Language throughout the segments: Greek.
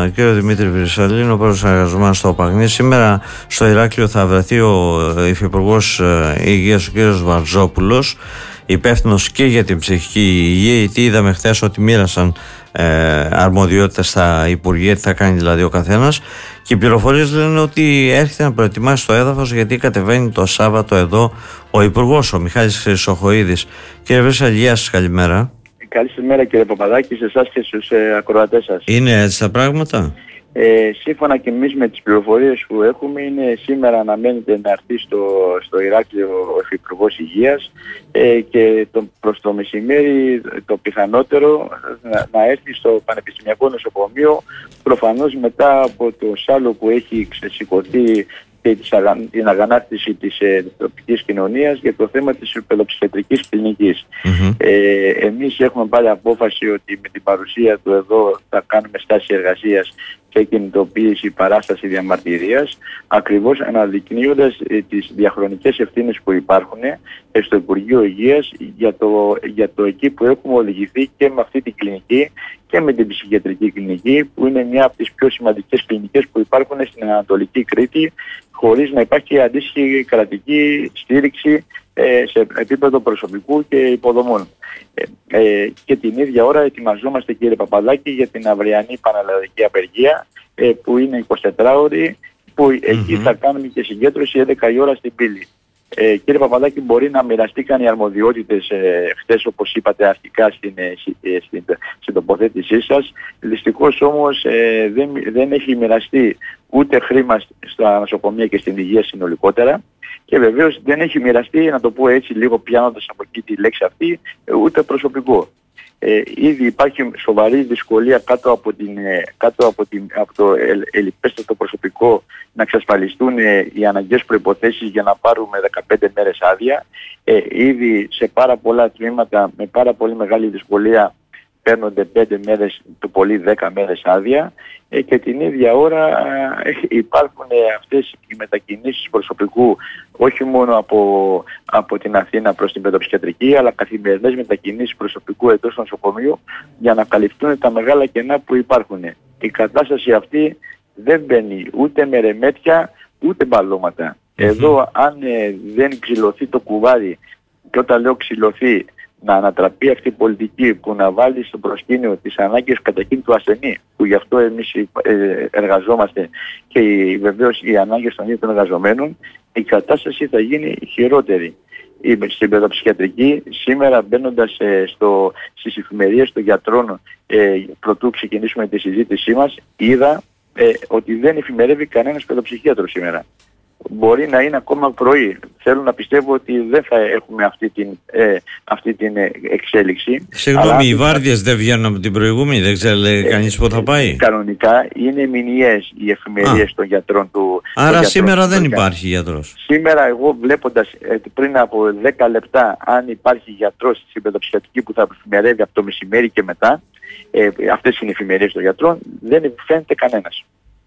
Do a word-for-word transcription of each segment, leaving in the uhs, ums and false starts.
τον κύριο Δημήτρη Βρυσαλίνο, πρώτος εργαζόμενος στο Παγνί. Σήμερα στο Ηράκλειο θα βρεθεί ο Υφυπουργός Υγείας, ο κύριος Βαρζόπουλος, υπεύθυνος και για την ψυχική υγεία, γιατί είδαμε χθες ότι μοίρασαν ε, αρμοδιότητες στα Υπουργεία, τι θα κάνει δηλαδή ο καθένας. Και οι πληροφορίες λένε ότι έρχεται να προετοιμάσει το έδαφος, γιατί κατεβαίνει το Σάββατο εδώ ο Υπουργός, ο Μιχάλης Χρυσοχοΐδης. Κύριε Βρυσαλή, γεια σας, καλημέρα. Καλημέρα κύριε Παπαδάκη, σε εσάς και στους ε, ακροατές σας. Είναι έτσι τα πράγματα? Ε, σύμφωνα και εμείς με τις πληροφορίες που έχουμε, είναι σήμερα αναμένεται να έρθει στο, στο Ηράκλειο ο Υφυπουργός Υγείας ε, και το, προς το μεσημέρι το πιθανότερο να, να έρθει στο Πανεπιστημιακό Νοσοκομείο, προφανώς μετά από το σάλο που έχει ξεσηκωθεί και την αγανάκτηση της ε, τοπικής κοινωνίας για το θέμα της παιδοψυχιατρικής κλινικής. Mm-hmm. Ε, εμείς έχουμε πάρει απόφαση ότι με την παρουσία του εδώ θα κάνουμε στάση εργασίας και κινητοποίηση παράσταση διαμαρτυρίας, ακριβώς αναδεικνύοντας ε, τις διαχρονικές ευθύνες που υπάρχουν ε, στο Υπουργείο Υγείας για το, για το εκεί που έχουμε οδηγηθεί και με αυτή την κλινική και με την ψυχιατρική κλινική, που είναι μια από τις πιο σημαντικές κλινικές που υπάρχουν στην Ανατολική Κρήτη, χωρίς να υπάρχει αντίστοιχη κρατική στήριξη ε, σε επίπεδο προσωπικού και υποδομών. Ε, ε, και την ίδια ώρα ετοιμαζόμαστε, κύριε Παπαδάκη, για την αυριανή πανελλαδική απεργία ε, που είναι εικοσιτετράωρη, που mm-hmm. εκεί θα κάνουμε και συγκέντρωση έντεκα η ώρα στην Πύλη. Ε, κύριε Παπαδάκη, μπορεί να μοιραστήκαν οι αρμοδιότητες ε, χτες, όπως είπατε αρχικά στην, ε, στην, στην τοποθέτησή σας. Δυστυχώς όμως ε, δεν, δεν έχει μοιραστεί ούτε χρήμα στα νοσοκομεία και στην υγεία συνολικότερα, και βεβαίως δεν έχει μοιραστεί, να το πω έτσι λίγο πιάνοντας από εκεί τη λέξη αυτή, ούτε προσωπικό. Ε, ήδη υπάρχει σοβαρή δυσκολία κάτω από, την, κάτω από, την, από το ελιπέστατο προσωπικό να εξασφαλιστούν ε, οι αναγκαίες προϋποθέσεις για να πάρουμε δεκαπέντε μέρες άδεια. Ε, ήδη σε πάρα πολλά τμήματα με πάρα πολύ μεγάλη δυσκολία παίρνονται πέντε μέρες, το πολύ δέκα μέρες άδεια, ε, και την ίδια ώρα ε, υπάρχουν ε, αυτές οι μετακινήσεις προσωπικού όχι μόνο από, από την Αθήνα προς την παιδοψυχιατρική, αλλά καθημερινές μετακινήσεις προσωπικού εντός του νοσοκομείου για να καλυφθούν τα μεγάλα κενά που υπάρχουν. Η κατάσταση αυτή δεν μπαίνει ούτε με ρεμέτια ούτε μπαλώματα. Mm-hmm. Εδώ αν ε, δεν ξυλωθεί το κουβάρι, και όταν λέω ξυλωθεί, να ανατραπεί αυτή η πολιτική που να βάλει στο προσκήνιο τις ανάγκες καταρχήν του ασθενή, που γι' αυτό εμείς εργαζόμαστε, και βεβαίως οι ανάγκες των ίδιων των εργαζομένων, η κατάσταση θα γίνει χειρότερη. Στην παιδοψυχιατρική, σήμερα μπαίνοντας ε, στο, στις εφημερίες των γιατρών, ε, πρωτού ξεκινήσουμε τη συζήτησή μας, είδα ε, ότι δεν εφημερεύει κανένας παιδοψυχίατρος σήμερα. Μπορεί να είναι ακόμα πρωί. Θέλω να πιστεύω ότι δεν θα έχουμε αυτή την, ε, αυτή την εξέλιξη. Συγγνώμη, αλλά οι βάρδιες δεν βγαίνουν από την προηγούμενη, δεν ξέρει ε, κανείς πότε θα πάει. Κανονικά είναι μηνιαίες οι εφημερίες Α. των γιατρών του. Άρα γιατρών σήμερα του δεν του υπάρχει γιατρός. Σήμερα εγώ βλέποντας ε, πριν από δέκα λεπτά αν υπάρχει γιατρός στην παιδοψυχιατρική που θα εφημερεύει από το μεσημέρι και μετά, ε, αυτές είναι οι εφημερίες των γιατρών, δεν φαίνεται κανένας.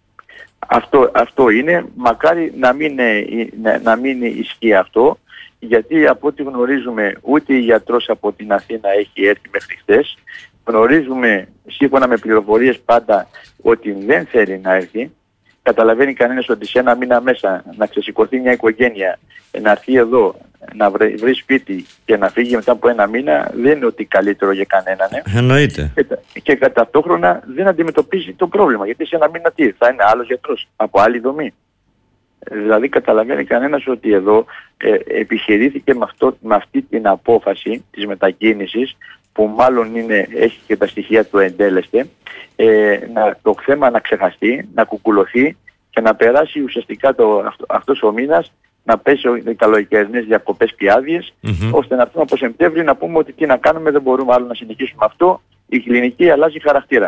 Αυτό, αυτό είναι, μακάρι να μην, να, να μην ισχύει αυτό, γιατί από ό,τι γνωρίζουμε ούτε η γιατρός από την Αθήνα έχει έρθει μέχρι χθες. Γνωρίζουμε σύμφωνα με πληροφορίες πάντα ότι δεν θέλει να έρθει. Καταλαβαίνει κανένας ότι σε ένα μήνα μέσα να ξεσηκωθεί μια οικογένεια, να έρθει εδώ, να βρει, βρει σπίτι και να φύγει μετά από ένα μήνα, δεν είναι ότι καλύτερο για κανέναν. Ε. Εννοείται. Και, και κατά ταυτόχρονα δεν αντιμετωπίζει το πρόβλημα. Γιατί σε ένα μήνα τι, θα είναι άλλος γιατρός, από άλλη δομή. Δηλαδή καταλαβαίνει κανένας ότι εδώ ε, επιχειρήθηκε με, αυτό, με αυτή την απόφαση της μετακίνησης, που μάλλον είναι, έχει και τα στοιχεία του εντέλεστε, ε, να, το θέμα να ξεχαστεί, να κουκουλωθεί και να περάσει ουσιαστικά το, αυτό, αυτός ο μήνας, να πέσει οι καλοκαιρινές διακοπές και άδειες, mm-hmm. ώστε να έρθουμε από Σεπτέμβρη να πούμε ότι τι να κάνουμε, δεν μπορούμε άλλο να συνεχίσουμε αυτό, η κλινική αλλάζει χαρακτήρα.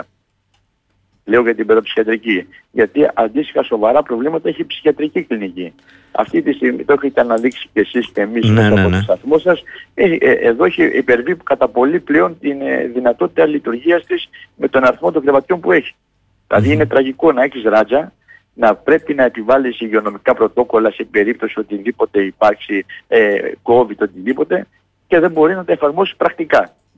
Λέω για την παιδοψυχιατρική, γιατί αντίστοιχα σοβαρά προβλήματα έχει η ψυχιατρική κλινική. Αυτή τη στιγμή, το έχετε αναδείξει και εσείς και εμείς ναι, ναι, ναι, από ναι. το σταθμό σας, ε, ε, εδώ έχει υπερβεί κατά πολύ πλέον την ε, δυνατότητα λειτουργίας της με τον αριθμό των κρεβατιών που έχει. Mm-hmm. Δηλαδή είναι τραγικό να έχεις ράτζα, να πρέπει να επιβάλλεις υγειονομικά πρωτόκολλα σε περίπτωση οτιδήποτε υπάρξει, ε, COVID, οτιδήποτε, και δεν μπορεί να τα εφαρμόσει πρακτικά.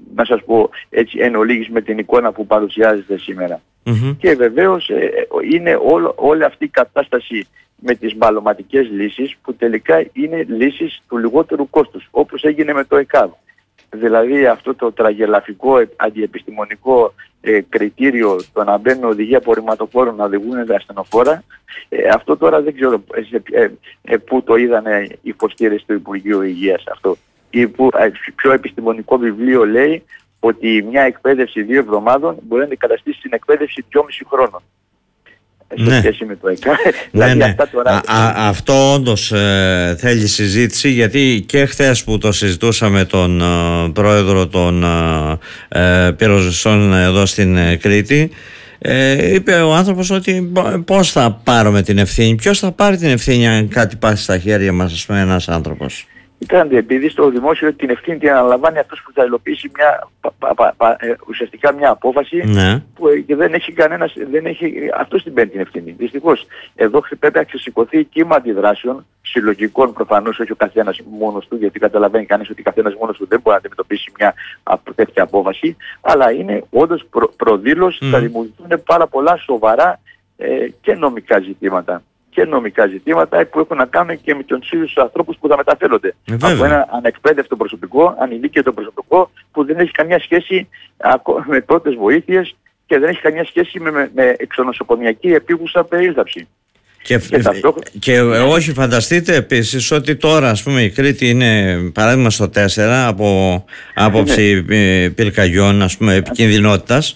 να σας πω έτσι εν ολίγης με την εικόνα που παρουσιάζεται σήμερα. Mm-hmm. Και βεβαίως ε, είναι όλο, όλη αυτή η κατάσταση με τις μπαλωματικές λύσεις που τελικά είναι λύσεις του λιγότερου κόστους, όπως έγινε με το ΕΚΑΒ. Δηλαδή αυτό το τραγελαφικό αντιεπιστημονικό ε, κριτήριο το να μπαίνουν οδηγία απορριμματοφόρων να οδηγούν τα ασθενοφόρα, ε, αυτό τώρα δεν ξέρω ε, ε, ε, πού το είδανε υποστήριξη του Υπουργείου Υγείας αυτό. Ή που, ε, ποιο επιστημονικό βιβλίο λέει ότι μια εκπαίδευση δύο εβδομάδων μπορεί να αντικαταστήσει την εκπαίδευση δυόμισι χρόνων. Σε ναι. σχέση με το ΕΚΑ. Ναι, δηλαδή ναι. Αυτά τώρα... α, α, αυτό όντως ε, θέλει συζήτηση, γιατί και χθες που το συζητούσαμε τον ε, πρόεδρο των ε, πυροσβεστών εδώ στην ε, Κρήτη, ε, είπε ο άνθρωπος ότι πώς θα πάρουμε την ευθύνη, ποιος θα πάρει την ευθύνη αν κάτι πάσει στα χέρια μας, ας πούμε, ένας άνθρωπος. Κοιτάξτε, επειδή στο δημόσιο την ευθύνη την αναλαμβάνει αυτός που θα υλοποιήσει μια, πα, πα, πα, ε, ουσιαστικά μια απόφαση, ναι. που ε, δεν έχει κανένας, δεν έχει, αυτός την παίρνει την ευθύνη. Δυστυχώς, εδώ πρέπει να ξεσηκωθεί κύμα αντιδράσεων, συλλογικών προφανώς, όχι ο καθένας μόνος του, γιατί καταλαβαίνει κανείς ότι ο καθένας μόνος του δεν μπορεί να αντιμετωπίσει μια τέτοια απόφαση, αλλά είναι όντως προ, προδήλως, mm. θα δημιουργηθούν πάρα πολλά σοβαρά ε, και νομικά ζητήματα. και νομικά ζητήματα που έχουν να κάνουν και με τους ίδιους ανθρώπους που θα μεταφέρονται. Βέβαια. Από ένα ανεκπαίδευτο προσωπικό, ανηλίκαιο προσωπικό που δεν έχει καμιά σχέση με πρώτες βοήθειες και δεν έχει καμιά σχέση με, με, με εξονοσοκομιακή επίγουσα περίληψη. Και, και, ταυτόχ... και όχι, φανταστείτε επίσης ότι τώρα, ας πούμε, η Κρήτη είναι παράδειγμα στο τέσσερα από άποψη πυρκαγιών, ας πούμε, επικινδυνότητας.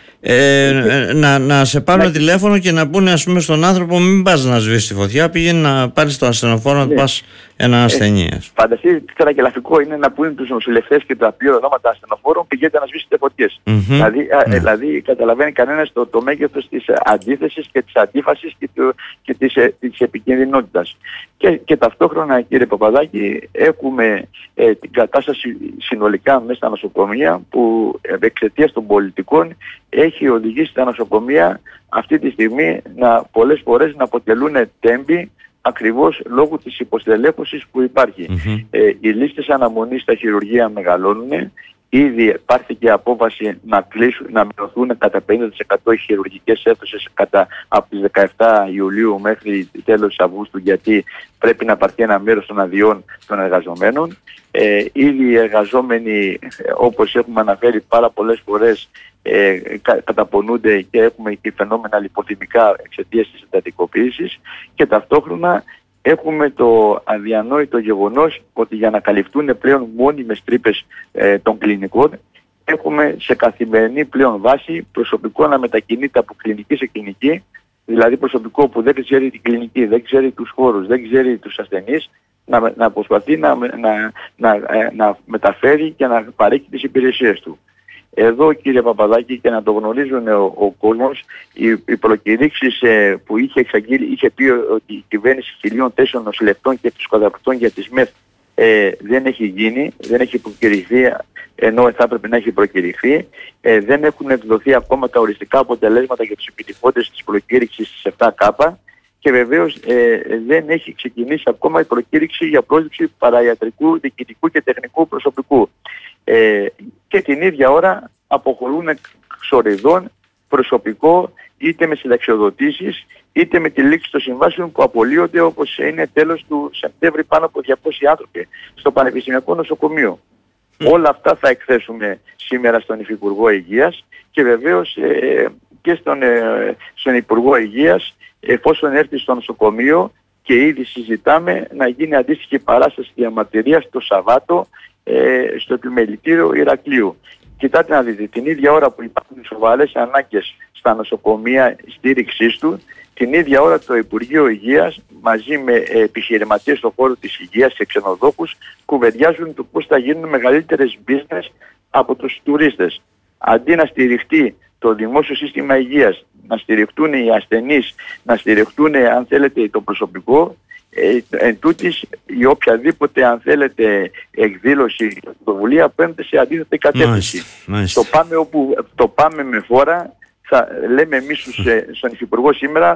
Ε, να, να σε πάρουν ναι. τηλέφωνο και να πούνε, ας πούμε, στον άνθρωπο μην πας να σβήσεις τη φωτιά, πήγαινε να πάρεις το ασθενοφόρο, να του πας ένα ασθενή. Ε, Φανταστείτε τι τραγελαφικό είναι να πούνε τους νοσηλευτές και τα πλήρω ονόματα ασθενοφόρων πηγαίνετε να σβήσετε φωτιές. Mm-hmm. Δηλαδή, mm-hmm. ε, δηλαδή καταλαβαίνει κανένας το, το μέγεθος της αντίθεσης και της αντίφασης και, το, και της, ε, της επικινδυνότητας. Και, και ταυτόχρονα, κύριε Παπαδάκη, έχουμε ε, την κατάσταση συνολικά μέσα στα νοσοκομεία που εξαιτίας των πολιτικών έχει οδηγήσει τα νοσοκομεία αυτή τη στιγμή να, πολλές φορές να αποτελούν τέμπη ακριβώς λόγω της υποστελέχωσης που υπάρχει. Mm-hmm. Ε, οι λίστες αναμονής στα χειρουργεία μεγαλώνουν. Ήδη υπάρχει και απόφαση να, κλείσουν, να μειωθούν κατά πενήντα τοις εκατό οι χειρουργικές αίθουσες κατά, από τις δεκαεφτά Ιουλίου μέχρι τέλος Αυγούστου, γιατί πρέπει να πάρθει ένα μέρος των αδειών των εργαζομένων. Ε, ήδη οι εργαζόμενοι, όπως έχουμε αναφέρει πάρα πολλές φορές, ε, κα, καταπονούνται και έχουμε και φαινόμενα λιποθυμικά εξαιτίας της εντατικοποίησης, και ταυτόχρονα έχουμε το αδιανόητο γεγονός ότι για να καλυφθούν πλέον μόνιμες τρύπες ε, των κλινικών, έχουμε σε καθημερινή πλέον βάση προσωπικό να μετακινείται από κλινική σε κλινική, δηλαδή προσωπικό που δεν ξέρει την κλινική, δεν ξέρει τους χώρους, δεν ξέρει τους ασθενείς, να, να προσπαθεί να, να, να, να μεταφέρει και να παρέχει τις υπηρεσίες του. Εδώ, κύριε Παπαδάκη, και να το γνωρίζουν ο, ο κόσμος, οι, οι προκηρύξεις ε, που είχε εξαγγείλει, είχε πει ότι η κυβέρνηση χιλίων τέσσερων νοσηλευτών και ψυχοθεραπευτών για τις ΜΕΘ ε, δεν έχει γίνει, δεν έχει προκηρυχθεί, ενώ θα έπρεπε να έχει προκηρυχθεί. Ε, δεν έχουν εκδοθεί ακόμα τα οριστικά αποτελέσματα για τους επιτυχώντες της προκήρυξης της επτά Κάπα. Και βεβαίως ε, δεν έχει ξεκινήσει ακόμα η προκήρυξη για πρόσληψη παραϊατρικού, διοικητικού και τεχνικού προσωπικού. Ε, και την ίδια ώρα αποχωρούν ξοριδών προσωπικό, είτε με συνταξιοδοτήσεις είτε με τη λήξη των συμβάσεων που απολύονται, όπως είναι τέλος του Σεπτέμβρη, πάνω από διακόσιοι άνθρωποι στο Πανεπιστημιακό Νοσοκομείο. Mm. Όλα αυτά θα εκθέσουμε σήμερα στον Υφυπουργό Υγείας και βεβαίως ε, και στον, ε, στον Υπουργό Υγείας, εφόσον έρθει στο νοσοκομείο, και ήδη συζητάμε να γίνει αντίστοιχη παράσταση διαμαρτυρίας το Σαββάτο ε, στο επιμελητήριο Ηρακλείου. Κοιτάτε να δείτε, την ίδια ώρα που υπάρχουν σοβαρές ανάγκες στα νοσοκομεία στήριξής του, την ίδια ώρα το Υπουργείο Υγείας μαζί με επιχειρηματίες στον χώρο της υγείας και ξενοδόχους κουβεντιάζουν το πώς θα γίνουν μεγαλύτερες business από τους τουρίστες. Αντί να στηριχτεί το δημόσιο σύστημα υγείας, να στηριχτούν οι ασθενείς, να στηριχτούν, αν θέλετε, το προσωπικό, ε, εν τούτης, η οποιαδήποτε, αν θέλετε, εκδήλωση, πρωτοβουλία παίρνεται σε αντίθετη κατεύθυνση. Το πάμε όπου το πάμε με φόρα, θα λέμε εμείς στον Υφυπουργό σήμερα,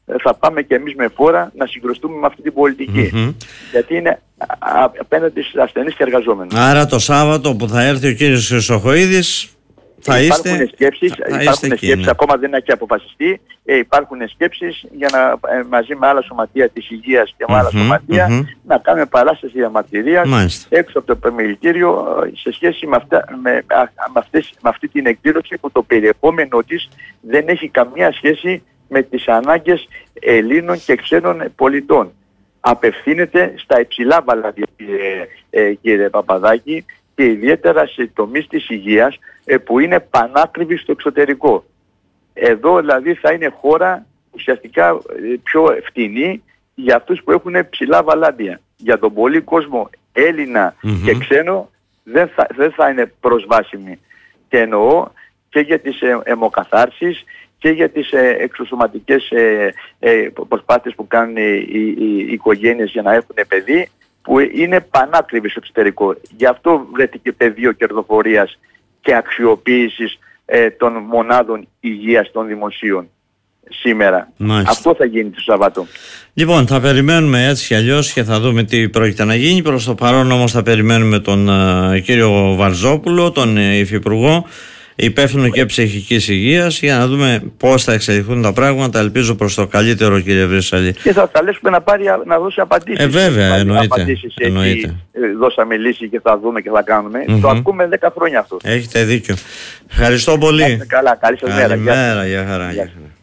θα πάμε και εμείς με φόρα να συγκρουστούμε με αυτή την πολιτική. Mm-hmm. Γιατί είναι απέναντι στους ασθενείς και εργαζόμενους. Άρα το Σάββατο που θα έρθει ο κύριος Χρυσοχοΐδης θα υπάρχουν είστε, σκέψεις, θα υπάρχουν είστε σκέψεις εκεί, ναι. ακόμα δεν έχει αποφασιστεί. Ε, υπάρχουν σκέψεις για να ε, μαζί με άλλα σωματεία της υγείας και με mm-hmm, άλλα σωματεία mm-hmm. να κάνουμε παράσταση διαμαρτυρίας έξω από το επιμελητήριο σε σχέση με, αυτά, με, με, αυτές, με αυτή την εκδήλωση που το περιεχόμενο της δεν έχει καμία σχέση με τις ανάγκες Ελλήνων και ξένων πολιτών. Απευθύνεται στα υψηλά βαλάδια, κύριε, ε, κύριε Παπαδάκη, και ιδιαίτερα σε τομείς της υγείας ε, που είναι πανάκριβοι στο εξωτερικό. Εδώ δηλαδή θα είναι χώρα ουσιαστικά ε, πιο φτηνή για αυτούς που έχουν ψηλά βαλάντια. Για τον πολύ κόσμο Έλληνα mm-hmm. και ξένο δεν θα, δεν θα είναι προσβάσιμη. Και εννοώ και για τις ε, αιμοκαθάρσεις και για τις ε, εξωσωματικές ε, ε, προσπάθειες που κάνουν οι, οι, οι, οι οικογένειες για να έχουν παιδί, που είναι πανάκριβη στο εξωτερικό. Γι' αυτό βρέθηκε πεδίο κερδοφορίας και αξιοποίησης ε, των μονάδων υγείας των δημοσίων σήμερα. Μάλιστα. Αυτό θα γίνει το Σαββάτο. Λοιπόν, θα περιμένουμε έτσι κι αλλιώς και θα δούμε τι πρόκειται να γίνει. Προς το παρόν όμως θα περιμένουμε τον uh, κύριο Βαρζόπουλο, τον uh, Υφυπουργό, υπεύθυνο και ψυχικής υγείας, για να δούμε πώς θα εξελιχθούν τα πράγματα. Ελπίζω προς το καλύτερο, κύριε Βρύσαλη. Και θα καλέσουμε να, πάρει, να δώσει απαντήσεις. Ε, βέβαια, εννοείται. Απαντήσεις, εννοείται. Έτσι, δώσαμε λύση και θα δούμε και θα κάνουμε. Mm-hmm. Το ακούμε δέκα χρόνια αυτό. Έχετε δίκιο. Ευχαριστώ πολύ. Καλά, καλή σας μέρα. Καλημέρα, για χαρά.